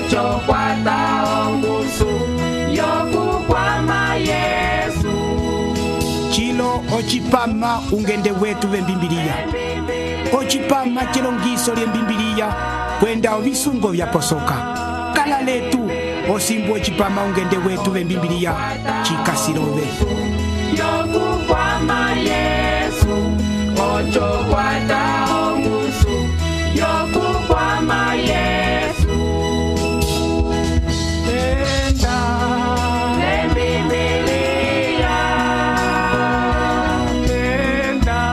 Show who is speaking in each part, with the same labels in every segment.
Speaker 1: ocho kwata ongusu yokukwama Yesu.
Speaker 2: Chilo ochipama ungende wetu vembimbilia. Ochipama chilongiso lyembimbilia kwenda visungo vya posoka. Kala letu osimbu ochipama ungende wetu vembimbilia chikasirove.
Speaker 1: Yokukwama Yesu, ocho kwata ongusu yokukwama Yesu. Enda lembibilia, enda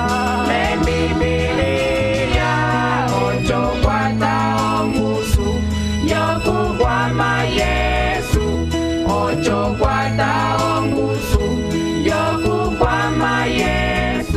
Speaker 1: lembibilia, ocho kwata ongusu yokukwama Yesu, ocho kwata ongusu yokukwama Yesu.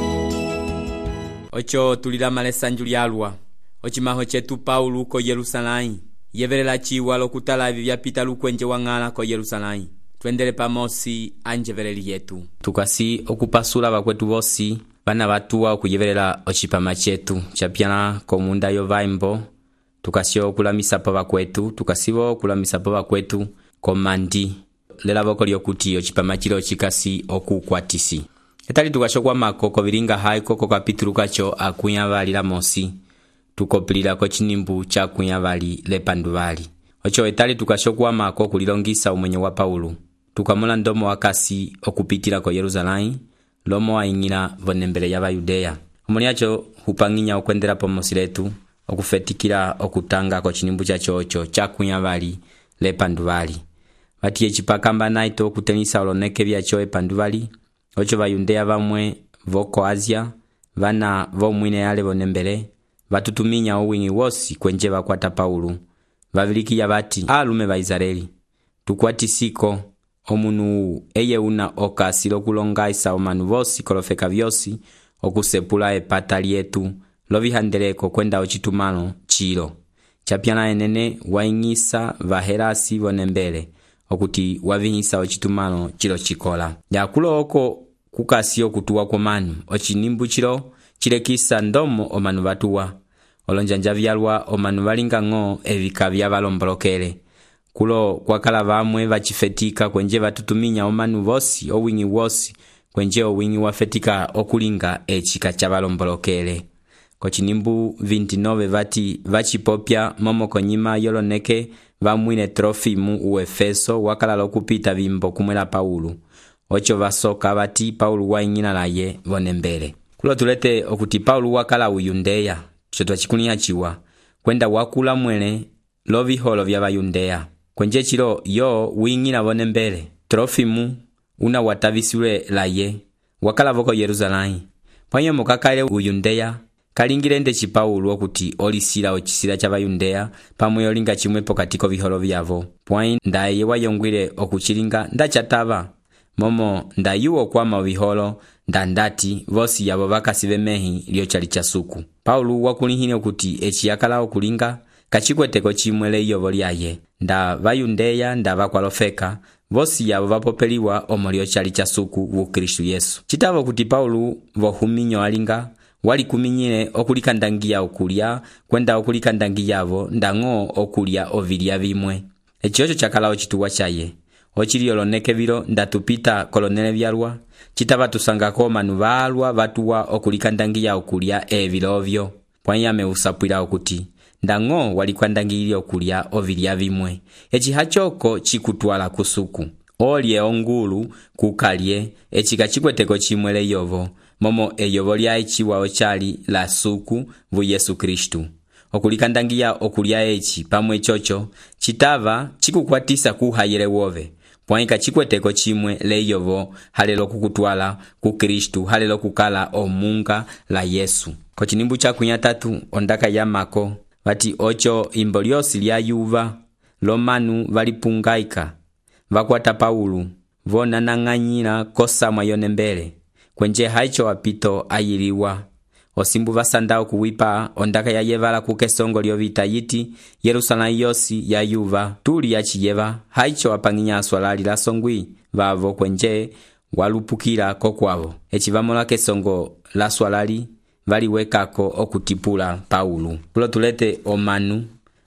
Speaker 3: Ocho tulila malesanju lyalwa ochimaho chetu Paulo ko Yerusalai yevelela chiwa lokutala vyapita lukwenje wangala ko Yerusalai. Twendele pamosi anjevereli yetu tukasi okupasula bakwetu bosi bana batuwa okuyevelela ochipama chetu chapyana komunda yo vaimbo tukasio okulamisa pa bakwetu tukasibo okulamisa pa bakwetu komandi lela boko lyokuti ochipama chilo chikasi okukwatisi. Etali tukashokwa mako koviringa haiko ko kapitulu kacho akunya bali la mosi tukopilila ko chinimbu cha kunya bali lepandu bali. Ocho etali tukashokwa mako kulilongisa umenye wa Paulo tukamola ndomo wakasi okupitila ko Yerusalai lomo waingila vonembele ya Bayudea. Omoliacho hupanginya okwendela pomosi letu okufetikila okutanga ko chinimbu cha chocho cha kunya bali lepandu bali. Batiye chipakamba naito kutenisa oloneke byacho epandu bali. Ocho Bayudea bamwe voko Asia vana vomwine yale vonembele batutuminya owingi wosi kwenje bakwata Paulo babilikiya bati alume ba Israeli tukwatisiko omunu eye una okasilo kulonga isa omanu vosi kolofeka vyosi okusepula epata lyetu lovihandeleko kwenda ochitumano chilo chapyana enene waingisa vaherasi vonembele okuti wavihisa ochitumano chilo chikola yakulo oko kukasio kutuwa kwa manu ochinimbu chilo chilekisa ndomo omanu batuwa olonjanja vyalwa omanu balinga ngo evika bya balombolokele kulo kwakala bamwe bachifetika kwenje batutuminya omanu bosi owingi wosi kwenje owingi wafetika okulinga echika cha balombolokele ko chinimbu 29 bati bachipopya momo konyima yoloneke bamwine Trofimu uefeso wakala lokupita bimbo kumwela Paulo. Ocho basoka bati Paulo waingina laye vonembele kulo tulete okuti Paulo wakala uyundeya chotwa chikunia chiwa kwenda wakula mwene loviholo vya Bayudea kwenje chilo yo wingina vonembele Trofimu una watavisule laye wakala voko Yerusalai panye mukakale uyundeya kalingirende chi Paulo okuti olisila ochisila cha Bayudea pamwe yolinga chimwepo katiko viholo vyavo pwai ndaye wayongwile okuchilinga ndachatava momo ndayuo kwama viholo ndandati vosi yabo bakasibe mehi lyo chali chasuku. Paulo wakulihine okuti echiyakala okulinga kachikweteko chimwele yobo lyaye nda Bayudea nda bakwalofeka vosi yabo bapopeliwa omolyo chali chasuku wu Kristo Yesu. Chitavo kuti Paulo vohuminyo alinga wali kuminyile okulikandangia okulya kwenda okulikandangia yavo ndango okulya ovilya vimwe. Echiyocho chakala ochituwa chaye ochiliyoloneke vilo ndatupita kolonele vyalwa chitava tusangako manu balwa batuwa okulikandangia okulya evilovyo pwanyame usapwila okuti ndango walikwandangilia okulya ovilya vimwe echihachoko chikutwala kusuku olye ongulu kukalye echika chikweteko chimwele yovo momo eyobo lya echiwa ochali la suku vu Yesu Kristu okulikandangia okulya echi pamwe chocho chitava chikukwatisa kuhayele wove pwaika chikweteko chimwe leyovo halelo kukutwala ku Kristu halelo kukala omunga la Yesu. Ko chinimbu cha kunyatatu ondaka ya mako bati ocho imbo lyosi lya yuva lomanu valipungaika vakwata Paulo vona nanganyira kosamwa yonembele kwenje haicho wapito ayiliwa osimbu basandao kuwipa ondaka ya yevala kukesongo lyovita yiti Yerusalai yosi ya yuva tuli ya chiyeva haicho wapanginya swalali la songwi vavo kwenje walupukira kokwavo echivamola kesongo la swalali valiwekako okutipula Paulo. Kulo tulete omanu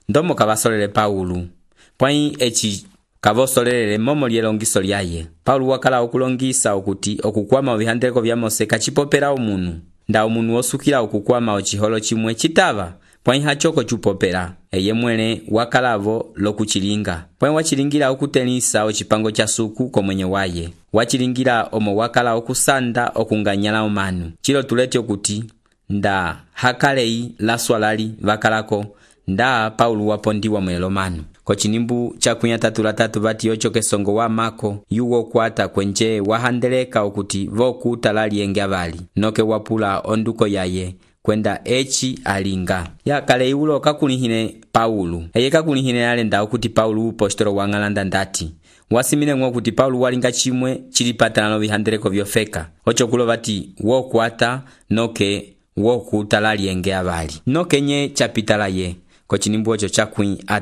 Speaker 3: ndomo kabasolele Paulo pwai echi kavosolelele momo lyelongiso lyaye. Paulo wakala okulongisa okuti okukwama obihandeleko bya Mose kachipopera omunu nda omunu osukila okukwama ochiholo chimwe chitava pwai hachoko chupopera eye mwene wakalavo lokuchilinga pwai wachilingira okutenisa ochipango cha suku komwenye waye wachilingira omo wakala okusanda okunganyala omanu chilo tulete okuti nda hakalei la swalali vakalako nda Paulo wapondiwa mwelo manu kochinimbu cha 13 bati ocho kesongo wa mako yuwo kwata kwenje wahandeleka okuti vokuta lalienge abali noke wapula onduko yaye kwenda echi alinga ya kale ulo kakulihine Paulo eye kakulihine alenda okuti Paulo upostolo wangalanda ndati wasimile ngo kuti Paulo walinga chimwe chilipatana no bihandeleko byofeka ocho kulo bati wo kwata noke wo kutalali enge abali noke nye chapitala ye kochinimbu ocho cha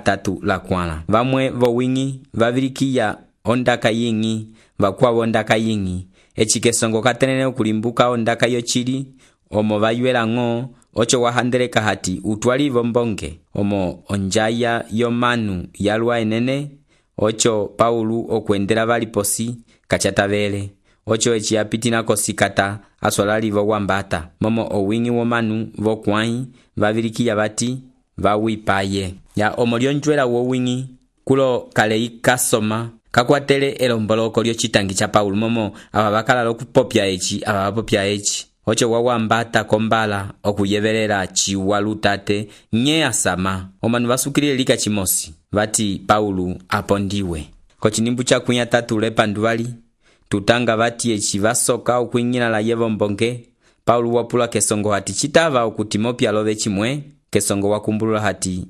Speaker 3: 3 la kwana vamwe vowingi vavirikiya ondaka yingi vakwa ondaka yingi echikesongo katenene okulimbuka ondaka yo chili omo vayuela ngo ocho wahandeleka hati utwali vombonge omo onjaya yomanu yalwa enene ocho Paulo okwendela valiposi kachatavele ocho echi apitina kosikata aswalali vowambata momo owingi womanu vokwai vavirikiya bati vawipaye ya omolionjwela wowingi kulo kalei kasoma kakwatele elomboloko lyo chitangi cha Paulo momo aba bakala lokupopya echi aba bapopya echi ocho wawambata kombala okuyeverera chiwalutate nye asama omanu basukilile lika chimosi bati Paulo apondiwe kochinimbu cha 3 lepanduvali tutanga bati echi basoka okuinyina la yevo mbonge Paulo wapula kesongo hati chitava okutimopya love chimwe kesongo wakumbulula hati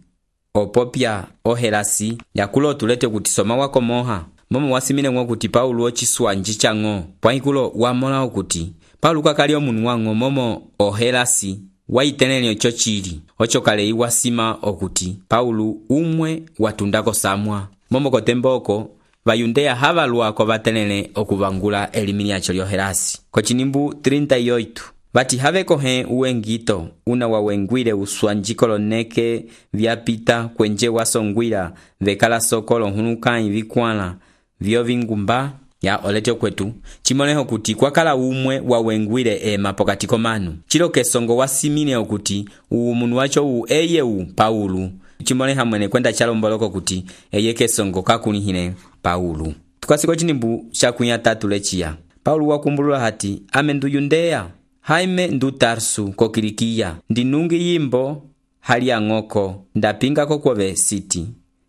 Speaker 3: opopya ohelasi yakulo tulete kutisoma wako moha momo wasimile ngo kuti Paulo ochiswanji chango pwaikulo wamola okuti Paulo kakali omunu wango momo ohelasi waitenene ocho chili ocho kale iwasima okuti Paulo umwe watundako samwa momo kotemboko vayundeya havalwako vatenene okuvangula elimini yacho lyohelasi kochinimbu 38 bati havekohe uwengito una wawengwile uswanjikolo neke vyapita kwenje wasongwila vekala sokolo hunukai vikwala vyo vingumba ya olete kwetu chimoneho kuti kwakala umwe wawengwile pokati komanu chilo kesongo wasimine okuti umunu wacho eye Paulo chimoneha mwene kwenda chalomboloko kuti eye kesongo kakunihine Paulo tukasiko chinimbu cha 3 lechia Paulo wakumbulula hati amendu Yundeya haime ndu Tarsu kokilikia ndinungi yimbo hali ya ngoko ndapinga kokwove siti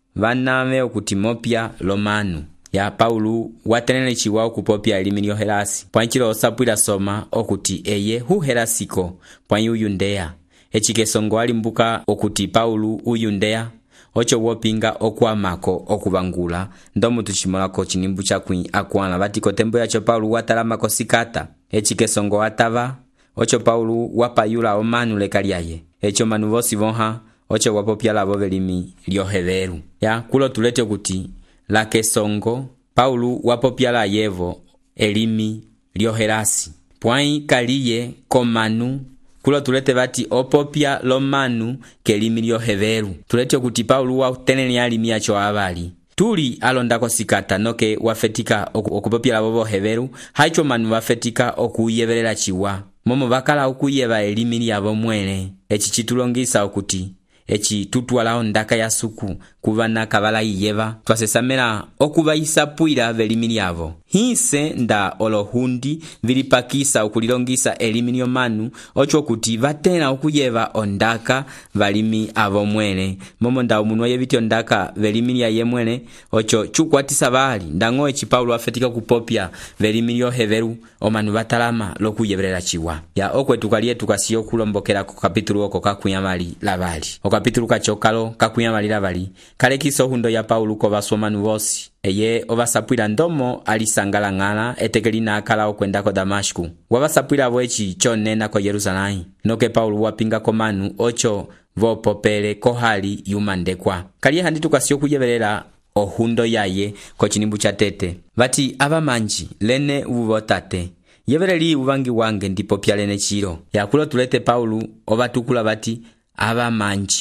Speaker 3: vaname okutimopya lomanu ya Paulo watenene chiwa kupopya elimi lyohelasi pwanchilo osapwila soma okuti eye huhelasiko pwanyu Yundeya echikesongo alimbuka okuti Paulo uyundeya ocho wopinga okwamako okuvangula ndomu tuchimolako chinimbu cha akwana batiko tembo yacho Paulo watalama kosikata echikesongo atava ocho Paulo wapayula omanu lekalyaye echo manu vosi vonha ocho wapopya lavo velimi lyoheveru ya kulo tulete kuti la kesongo Paulo wapopya la yevo elimi lyohelasi pwai kaliye komanu kulo tulete bati opopya lomanu kelimi lyoheveru tulete kuti Paulo watenene alimi yacho abali tuli alondako sikata noke wafetika okupopya lavo boheveru haicho manu wafetika okuyeverera chiwa momo bakala okuyeva elimi lyavo mwene echi chitulongisa okuti echi tutwala ondaka ya suku kuvana kabala iyeva twasesamela okuva isapwila velimi lyavo hise nda olohundi vilipakisa okulilongisa elimi lyomanu ocho kuti vatena okuyeva ondaka valimi avo mwene momo nda umunu yeviti ondaka velimi lyaye mwene ocho chukwatisa bali ndango echi Paulo afetika kupopya velimi lyoheveru omanu batalama lokuyeverera chiwa ya okwetukalie tukasiyo kulombokera ku kapitulu oko kakuyamali labali okapitulu kachokalo kakuyamali labali kale kiso hundo ya Paulo ko basomanu vosi eye obasapwila ndomo alisangala ngala etekelina akala okwenda ko Damashku wabasapwila boechi chonena ko Yerusalemu noke Paulo wapinga komanu ocho vopopele kohali yumandekwa kali handi tukasiyo kuyeverera ohundo yaye ko chinimbu cha tete bati abamanji lene uvotate yevereli uvangi wange ndipo pyalene chiro yakulo tulete Paulo obatukula bati abamanji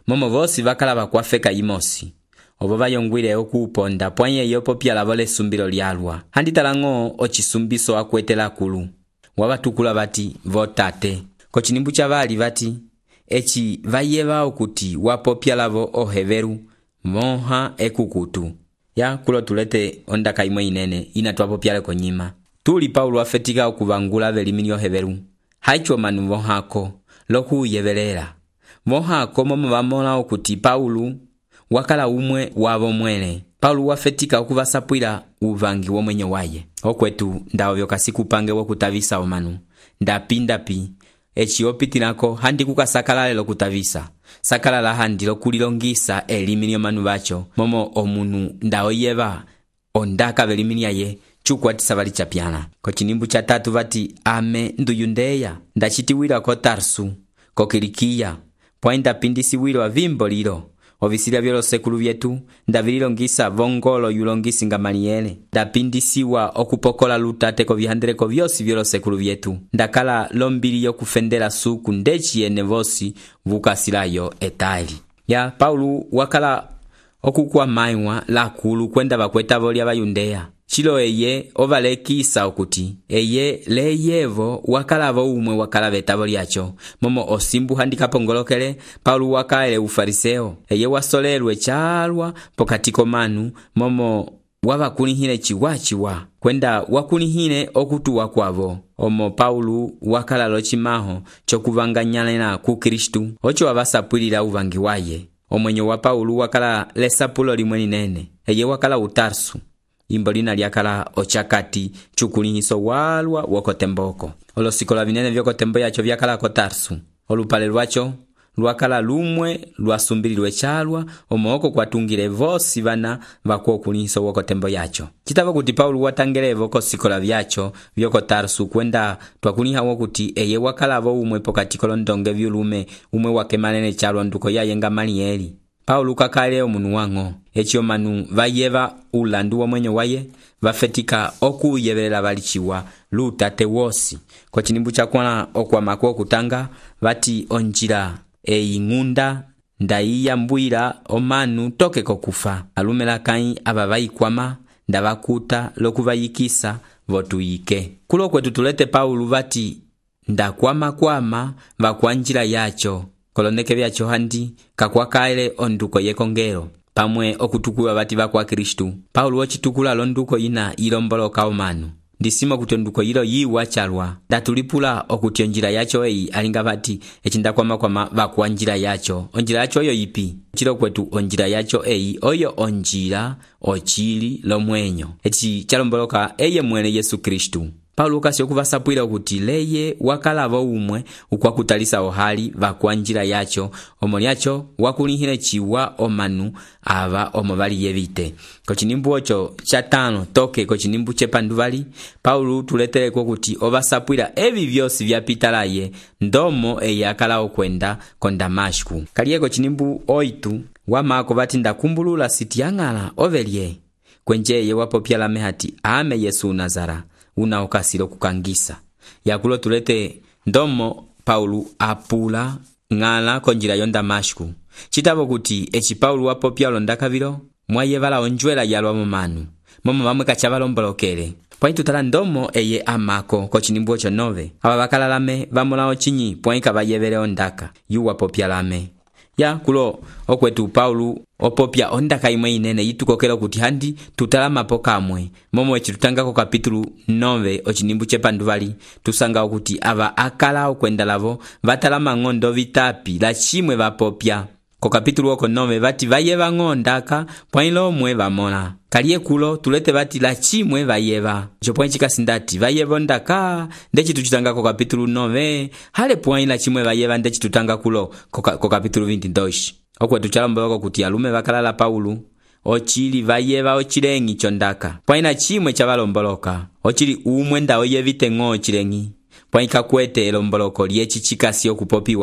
Speaker 3: momo vosi vakala vakwafeka imosi ovo vayongwile okuuponda pwanye yopopya lavo lesumbilo lyalwa handitalango ochisumbiso akwetela kulu wavatukula vati votate kochinimbu cha vali vati eci vayeva okuti wapopya lavo oheveru moha ekukutu ya kulo tulete ondaka imwe inene ina twapopyale konyima tuli Paulo afetika okuvangula velimi lyoheveru haicho manu vohako lokuyevelela vohako momo vamona okuti Paulo wakala umwe wavo mwene Paulo wafetika okuvasapwila uvangi womwenye waye okwetu ndawo vyokasiku pange wokutavisa omanu ndapindapi eci opitilako handi kukasakalale lokutavisa sakalala handi lokulilongisa elimi lyomanu vacho momo omunu ndaoyeva ondaka velimi lyaye chukwatisa vali chapyana kochinimbu cha tatu vati ame nduyundeya ndachitiwila ko Tarsu ko Kilikia pwa ndapindisiwilwa vimbo lilo ovisilya vyolosekulu vyetu ndavililongisa vongolo yulongisi Gamaliele ndapindisiwa okupokola lutate ko vihandeleko vyosi vyolosekulu vyetu ndakala lombili yokufendela suku ndechiyene vosi vukasilayo etali ya Paulo wakala okukwamaiwa lakulu kwenda vakwetavo lya Vayundeya chilo eye ovalekisa okuti eye leyevo wakalavo umwe wakala vetavo lyacho momo osimbu handikapongolokele Paulo wakaele ufariseo eye wasolelwe chalwa pokati komanu momo wavakulihile chiwachiwa kwenda wakulihile okutuwa kwavo omo Paulo wakala lochimaho chokuvanganyalena ku Kristu ocho wavasapwilila uvangi waye omwenyo wa Paulo wakala lesapulo limwe linene eye wakala utarsu imbo lina lyakala ochakati chukulihiso walwa wokotemboko olosikola vinene vyokotembo yacho vyakala ko Tarsu olupale lwacho lwakala lumwe lwasumbililwe chalwa omoko kwatungile vosi vana vakuokulihiso wokotembo yacho chitava kuti Paulo watangelevo kosikola vyacho vyoko Tarsu kwenda twakuliha wokuti eye wakalavo umwe pokati kolondonge vyulume umwe wakemalene chalwa nduko yaye Gamalieli Paulo kakale omunu wango echio manu vayeva ulandu wa mwenye waye vafetika okuyevelela valichiwa lutate wosi kwa chinimbu chakwana okwamako okutanga vati onjila ngunda ndaiya mbwila omanu toke kokufa alumela kai aba vayikwama ndavakuta lokuvayikisa votuyike kulo kwetu tulete Paulo vati ndakwama vakwanjila yacho koloneke vyacho handi kakwakaele onduko yekongelo pamwe okutukula vati vakwa Kristu Paulo wochitukula londuko ina ilomboloka omanu ndisima kuti onduko yilo yiwachalwa ndatulipula okuti onjila yacho eyi alinga vati echindakwama vakwa njila yacho onjila yacho oyo ipi chilo kwetu onjila yacho eyi oyo onjila ochili lomwenyo echi chalomboloka eye mwene Yesu Kristu Paulo kasi okuvasapwila okuti leye wakalavo umwe ukwakutalisa ohali vakwa njila yacho omo lyacho wakulihile chiwa omanu ava omo vali yevite kochinimbu ocho cha tano toke kochinimbu chepanduvali Paulo tuleteleko okuti ovasapwila evi vyosi vyapitalaye ndomo eye akala okwenda ko Damashku kaliye kochinimbu oitu wamako vati ndakumbulula sitiang'ala ovelye kwenjeye wapopyala mehati ame Yesu Nazara unaokasilo kukangisa yakulo tulete ndomo Paulo apula ng'ala konjila yo Damashku chitavo kuti echi Paulo wapopyalo ndakavilo mwayevala onjwela yalwa momanu momo vamwe kachavalombolokele pwaitu tala ndomo eye amako kochinimbu ocho 9 aba bakalalame vamolao chinyi pwaika vayevele ondaka yu wapopyalame ya kulo okwetu Paulo opopya ondaka imwe inene yitukokela kuti handi tutalamapo kamwe momo echi tutangako kapitulu 9 ochinimbu chepanduvali tusanga kuti ava akala okwenda lavo vatalama ng'ondo vitapi la chimwe vapopya ko kapitulu oko 9 vati vayeva ng'ondaka pwailo mwe vamona kaliye kulo tulete vati la chimwe vayeva jopwenchi kasindati vayeva ondaka ndechi tuchitanga ko kapitulu 9 hale pwaila chimwe vayeva ndechi tutanga kulo ko kapitulu 22 okwe tuchalomboloko kuti alume vakalala Paulo ochili vayeva ochilengi chondaka pwaina chimwe chavalomboloka ochili umwe ndawo yevite ng'o ochilengi pwaika kwete elomboloko lyechi chikasi okupopiwa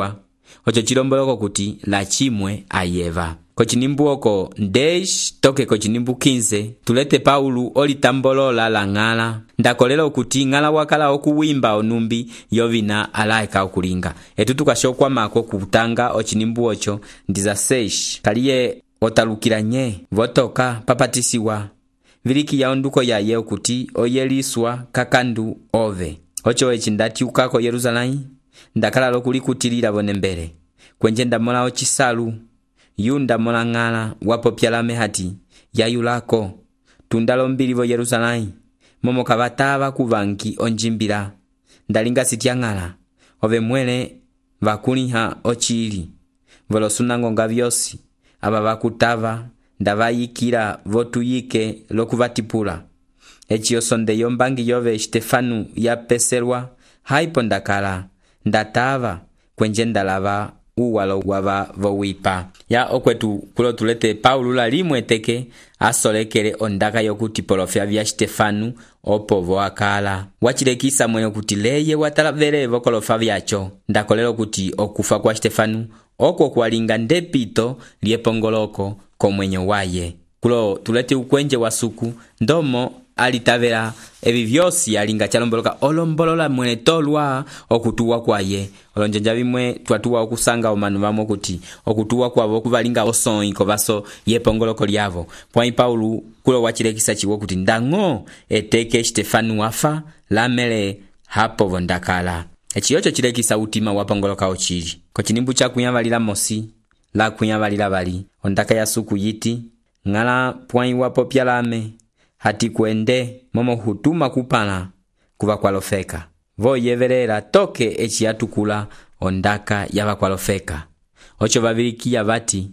Speaker 3: ocho chilomboloko kuti la chimwe ayeva. Kochinimbu oko ndesh toke kochinimbu 15 tulete Paulo olitambolola la ng'ala ndakolelo kuti ng'ala wakala okuwimba onumbi yovina alaika okulinga etu tukashokwa mako kutanga ochinimbu ocho ndiza 6 kaliye otalukiranye votoka papatisiwa viliki ya onduko ya yeo kuti oyeliswa kakandu ove ocho echindatyuka ko Yerusalemu ndakala lokulikutilira vonembere kwenje ndamola ochisalu yunda mola ng'ala wapopyalame hati yayulako tundalo mbilivo Yerusalemu momo kabataba kuvanki onjimbira ndalinga sitya ng'ala ove mwele vakuliha ochili volosunango nga vyosi aba bakutava ndavayikira votuyike lokuvatipula echiyo sondeyo mbangi yove Stefanu yapeselwa haipo ndakala ndatava kwenje ndalava uwalo wava vowipa ya okwetu kulo tulete Paulo la limwe teke asolekele ondaka yokuti polofya vya Stefanu opo voakala wachilekisa mwenye kuti leye watalavele vokolofa vyacho ndakolelo kuti okufa kwa Stefanu oko kwalinga ndepito liepongoloko komwenye waye kulo tulete ukwenje wasuku ndomo alitavela evi vyosi alinga chalomboloka olombolola mwene tolwa okutuwa kwaye olonjenja bimwe twatuwa okusanga omanu bamo kuti okutuwa kwabo kuvalinga osonko baso yepongoloko lyavo pwai Paulo kulo wachilekisa chiwo kuti ndango eteke Stefanu wafa lamele hapo vondakala echiyocho chilekisa utima wapongoloka ochili kochinimbu cha kunyavalila mosi la kunyavalila bali ondaka ya suku yiti ngala pwai wapopyalame hati kwende momo hutuma kupana kuva kwalofeka voyeverera toke echiatukula ondaka yava kwalofeka ocho vavilikia vati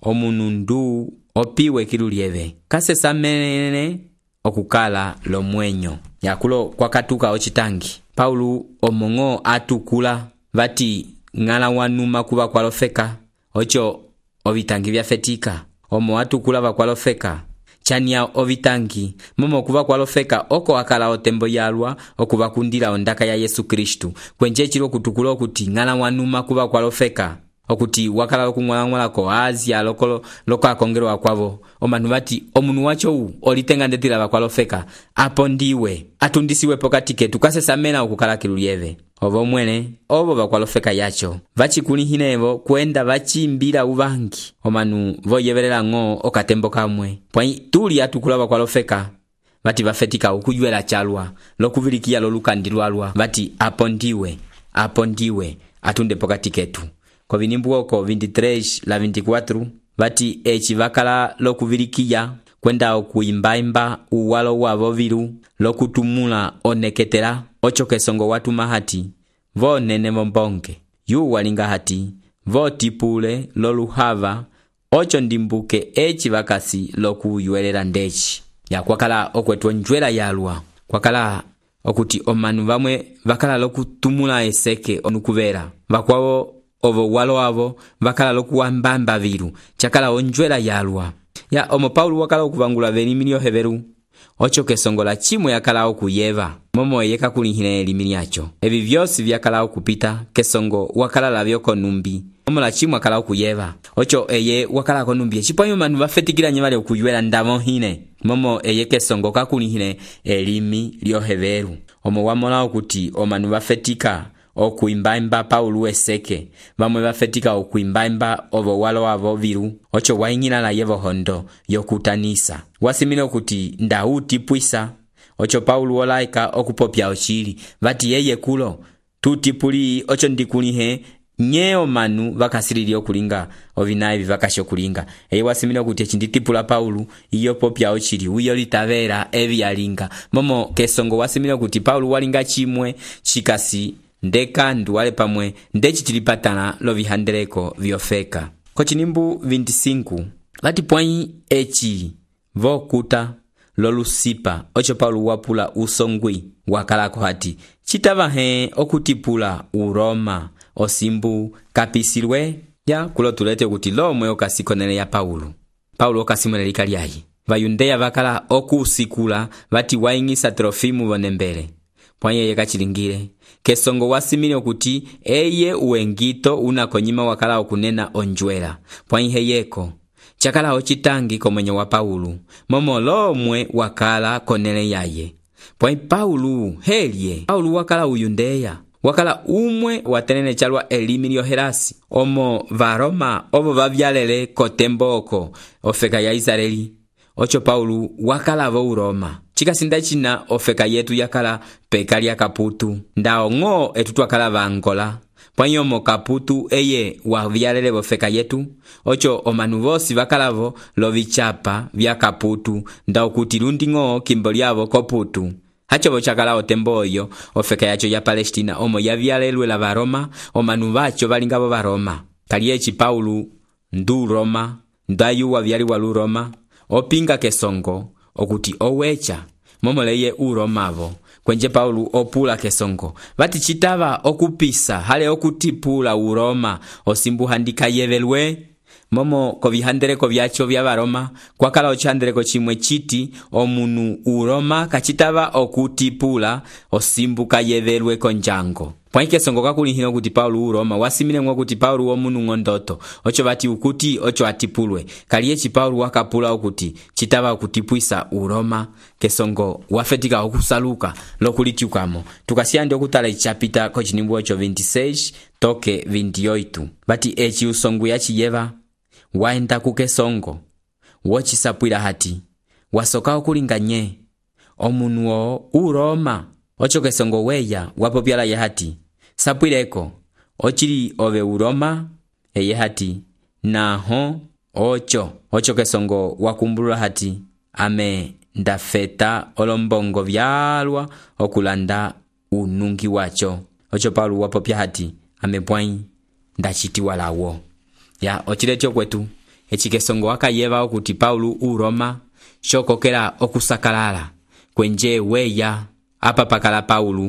Speaker 3: omunundu opiwe kilulieve kasesa menene okukala lomwenyo yakulo kwakatuka ochitangi Paulo omongo atukula vati ngala wanuma kuva kwalofeka ocho ovitangi vyafetika omo atukula vakwalofeka chania ovitangi momo kuva kwalofeka oko akala otembo yalwa okuva kundila ondaka ya Yesu Kristu kwenje chilo kutukula okuti ngala wanuma kuva kwalofeka okuti wakala lokungwala ko Asia loko akongerwa kwavo omanu bati omunu wacho u olitenga ndetila bakwalofeka apo ndiwe atundisiwe pokati ketu kasesamena okukala kilulieve ovo mwene ovo bakwalofeka yacho vachikulihinevo kwenda vachimbira uvangi omanu voyeverera ngo okatembo kamwe pwai tuli atukula bakwalofeka vati vafetika ukuyuela chalwa lokuvilikia lolukandilwalwa vati apo ndiwe atunde pokati ketu ko vinimbu oko 23 la 24 vati echi vakala lokuvilikia kwenda okuimbaimba uwalo wavo vilu lokutumula oneketela ocho kesongo watu mahati vo nene vombonge yu walinga hati vo tipule loluhava ocho ndimbuke echi vakasi lokuyuelela ndechi ya kwakala okwetu njwela yalwa kwakala okuti omanu vamwe vakala lokutumula eseke onukuvera vakwavo ovo walo avo vakala lokuwambamba vilu chakala onjwela yalwa ya omo Paulo wakala okuvangula velimilio heveru ocho kesongola chimwe yakala okuyeva momo yeka kulihine elimili yacho evi vyosi vyakala okupita kesongo wakala lavyo konumbi momo la chimwe akala okuyeva ocho eye wakala konumbi chipwanyo manu vafetikila nyevale okuyuela ndamo hine momo eye kesongo kakulihine elimi lio heveru omo wamola okuti omanu vafetika okuimbaimba Paulo eseke vamwe vafetika okuimbaimba ovo walo avo viru ocho waingina la yevo hondo yokutanisa wasimile okuti ndauti pwisa ocho Paulo olaika okupopya ochili vati yeye kulo tutipuli ocho ndikulihe nyeo manu vakasirili okulinga ovinayi vivakasho kulinga eye wasimile okuti echinditipula Paulo iyo popya ochili uyo litavera evi yalinga momo kesongo wasimile okuti Paulo walinga chimwe chikasi ndeka nduwale pamwe ndechi chilipatana lovihandeleko vyofeka kochinimbu 25 vati pwai echi vokuta lolusipa ocho Paulo wapula usongwi wakalako hati chitavahe okutipula uroma osimbu kapisilwe ya kulo tulete okuti lomwe okasikonele ya Paulo okasimwele likalyayi vayundeya vakala okusikula vati waingisa Trofimu vonembele pwanye kachilingile kesongo wasimile okuti eye uwengito unakonyima wakala okunena onjwela pwanye yeko chakala ochitangi komwenye wa Paulu momo lomwe wakala konele yaye pwanye Paulu helye Paulu wakala uyundeya wakala umwe watenene chalwa elimi lyoherasi omo varoma ovo vavyalele kotemboko ofeka ya Israeli ocho Paulu wakala vo uroma chikasinda china ofeka yetu yakala pekali ya Kaputu ndao ngo etutu wakala vangola pwanyomo Kaputu eye wavyalele ofeka yetu ocho omanu vosi vakalavo lovichapa vya Kaputu ndao kutilundi ngo kimbolyavo koputu hacho bochakala otembo oyo ofeka yacho ya Palestina omo yavyalelwe la varoma omanu vacho valingabo varoma kaliechi Paulu ndu Roma ndayu wavyali walu Roma opinga kesongo okuti owecha momoleye uromavo kwenje Paulu opula kesongo vati chitava okupisa hale okutipula uroma osimbuhandika yevelwe momo kovihandereko vyacho vya varoma kwakala ochandereko chimwe chiti omunu uroma kachitava okutipula osimbuka yevelwe konjango pwanike songo kakulihino kuti Paulu uroma wasimile mwa kuti Paulu omunu ngondoto ocho vati ukuti ocho atipulwe kaliechi Paulu wakapula okuti chitava okutipwisa uroma kesongo wafetika okusaluka lokulitiukamo tukasiandi okutala ichapita kochinimbu ocho 26 toke 28 vati echi usongu yachiyeva waenda kukesongo wochisapwila hati wasoka okulinganye omunuo uroma ocho kesongo weya wapopyala yehati sapwileko ochili ove uroma eyehati naho ocho kesongo wakumbulula hati ame ndafeta olombongo vyalwa okulanda unungi wacho ocho Paulo wapopya hati ame pwai ndachitiwa lawo ya ochilecho kwetu echikesongo wakayeva okuti Paulo uroma shokokela okusakalala kwenje weya apa pakala Paulo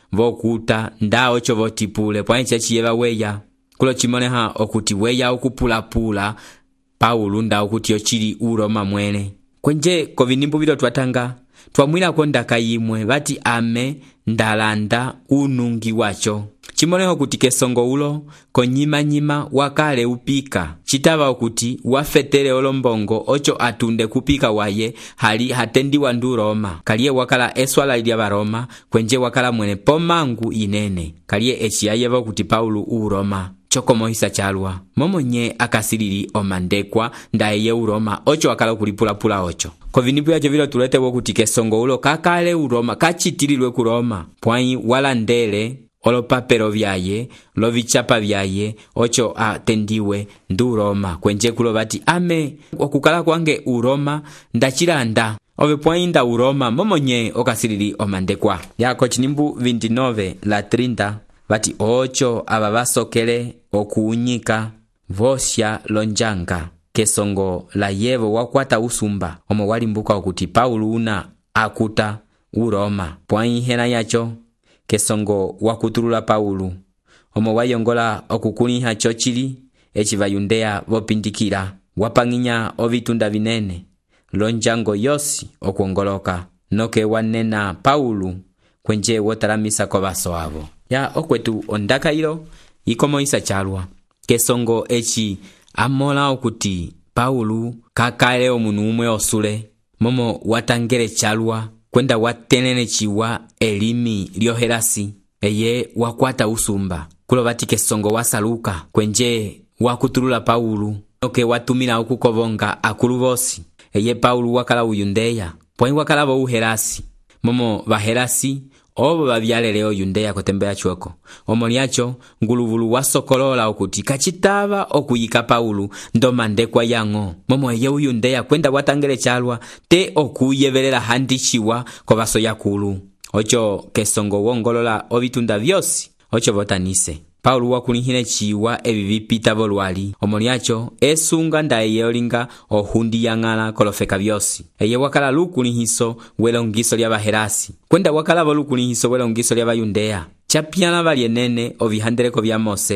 Speaker 3: vokuta nda ocho votipule pwanche chiyeva weya kulo chimoneha okuti weya okupulapula Paulo nda okuti ochili uroma mwene kwenje kovinimbu vilo twatanga twamwila kondaka yimwe vati ame ndalanda unungi wacho chimoneho kuti kesongo ulo konyima wakale upika chitava okuti wafetele olombongo ocho atunde kupika waye hali hatendiwa ndu Roma kalie wakala eswala ilya varoma kwenje wakala mwene pomangu inene kalie echiyayeva kuti Paulo uroma chokomohisa chalwa momonye akasilili omandekwa ndaye uroma ocho wakala kulipulapula ocho kovinipu yacho vilo tuletewo kuti kesongo ulo kakale uroma kachitililwe ku Roma pwai walandele olopapelo vyaye lovichapa vyaye ocho atendiwe ndu Roma kwenje kulo vati ame okukala kwange uroma ndachilanda ove pwainda uroma momonye okasilili omandekwa yako chinimbu 29 la 30 vati ocho ava vasokele okuunyika vosya lonjanga kesongo la yevo wakwata usumba omo walimbuka okuti Paulo una akuta uroma pwai hena yacho kesongo wakutulula Paulo omo wayongola okukuliha chochili echivayundeya vopindikila wapanginya ovitunda vinene lonjango yosi okuongoloka noke wanena Paulo kwenje wotalamisa kovaso avo ya okwetu ondaka ilo ikomoisa chalwa kesongo echi amola okuti Paulo kakale omunu umwe osule momo watangele chalwa kwenda watenene chiwa elimi lyoherasi eye wakwata usumba kulo vati kesongo wasaluka kwenje wakutulula Paulo noke watumila okukovonga akulu vosi eye Paulo wakala uyundeya pwai wakala vo uherasi momo vaherasi ovo vavyalele oyundeya kotembeya chweko omo lyacho nguluvulu wasokolola okuti kachitava okuyika Paulo ndomandekwa yango momo eye uyundeya kwenda watangele chalwa te okuyevelela handichiwa kovaso yakulu ocho kesongo wongolola ovitunda vyosi ocho votanise Paulo wakulihile chiwa evi vipita volwali omo lyacho esunga ndaye olinga ohundi yang'ala kolofeka vyosi eye wakala lukulihiso welongiso lya vaherasi kwenda wakala volukulihiso welongiso lya vayundeya chapyala valyenene ovihandeleko vya Mose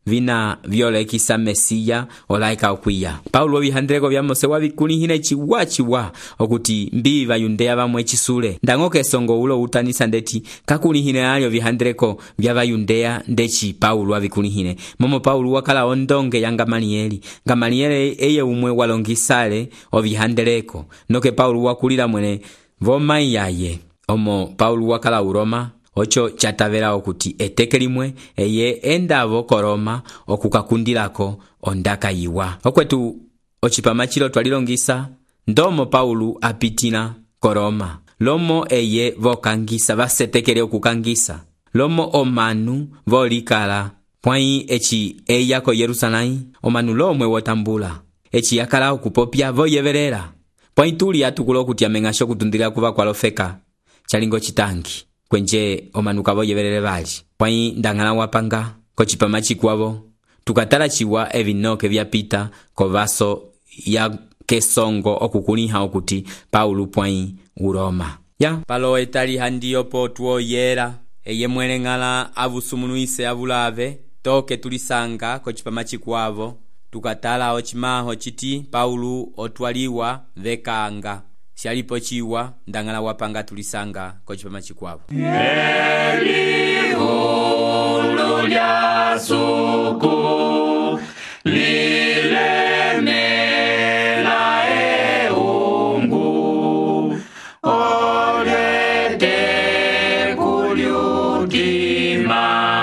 Speaker 3: vina vyolekisa Mesiya olaika okwiya. Paulo bihandreko bya Mose wabikulihine chiwa okuti mbi bayundeya bamwe chisule. Ndango kesongo ulo utanisa ndeti kakulihine alyo bihandreko bya bayundeya ndechi Paulo wabikulihine. Momo Paulo wakala ondonge ya Gamalieli. Gamalieli eye umwe walongisale obihandreko. Noke Paulo wakulila mwene voma yaye. Omo Paulo wakala uroma. Ocho chatavera okuti etekelimwe eye endavo koroma okukakundilako ondaka yiwa. Okwetu ochipamachilo twalilongisa ndomo Paulo apitina koroma. Lomo eye vokangisa vasetekele okukangisa. Lomo omanu volikala pwai echi eya ko Yerusalai. Omanu lomwe wotambula echi yakala okupopya voyeverera. Pwai tuli atukulo okuti amengasho kutundilira kuva kwa lofeka chalingo chitangi. Kwenje omanuka voyeverere bali. Pwai ndangala wapanga kochipama chikwavo. Tukatala chiwa evinoke vyapita kovaso ya kesongo okukuliha okuti Paulo pwai uroma. Ya palo etali handiyo potuo yera. Eye mwele ngala avusumunuise avulave. Toke tulisanga kochipama chikwavo. Tukatala ochimaho chiti Paulo otwaliwa vekanga. Sialipo chiwa ndangala wapanga tulisanga kochipama chikwavo.
Speaker 1: Eliulu lya suku lilemela eungu olete kulyutima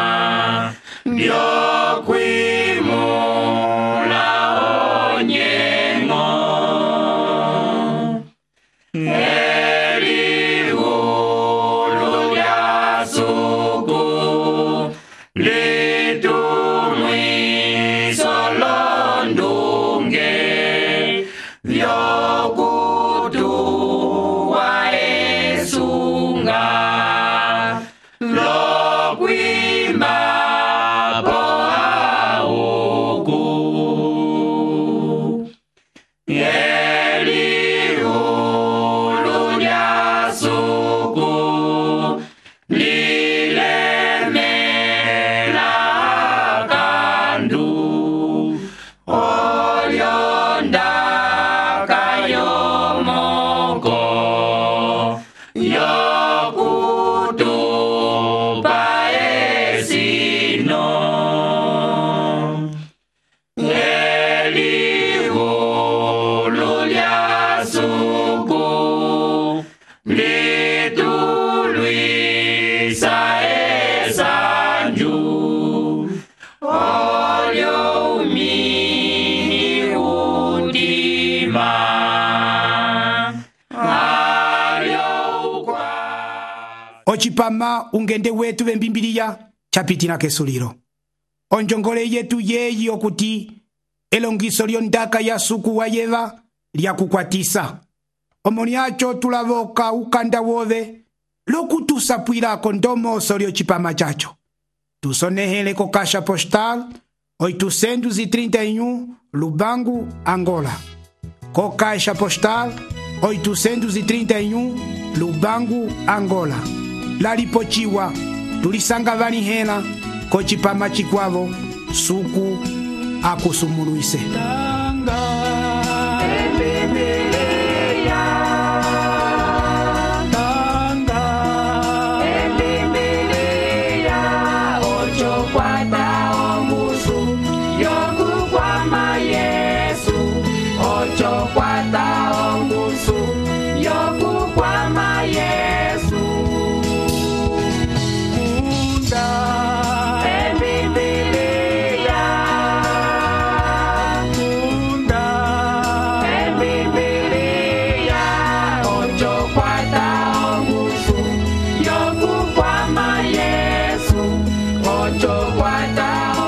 Speaker 1: byokwimula onyengo.
Speaker 2: Ochipama ungende wetu bembimbiliya chapitina kesuliro. Onjongole yetu yeyi okuti elongiso lyondaka ya suku wa yeva lya kukwatisa. Omoni acho tulavoka ukanda wove lokutusapwilako ndomoso lyo chipama chacho. Tusonehele ko Caixa Postal 831 Lubangu, Angola. Ko Caixa Postal 831 Lubangu, Angola. Lalipochiwa tulisanga vanihela ko chipama chikwavo suku akusumuluise.
Speaker 1: Ocho kwata